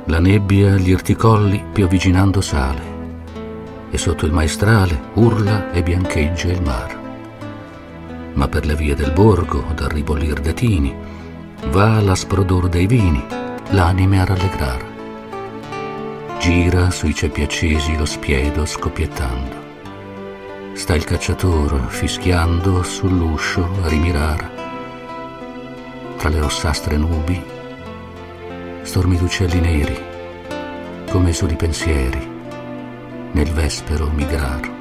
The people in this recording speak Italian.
La nebbia gli irticolli più avvicinando sale, e sotto il maestrale urla e biancheggia il mar. Ma per le vie del borgo, dal ribollir dei tini, va l'asprodor dei vini, l'anime a rallegrar. Gira sui ceppi accesi lo spiedo scoppiettando. Sta il cacciator fischiando sull'uscio a rimirar. Tra le rossastre nubi, stormi d'uccelli neri, come soli pensieri, nel vespero migrar.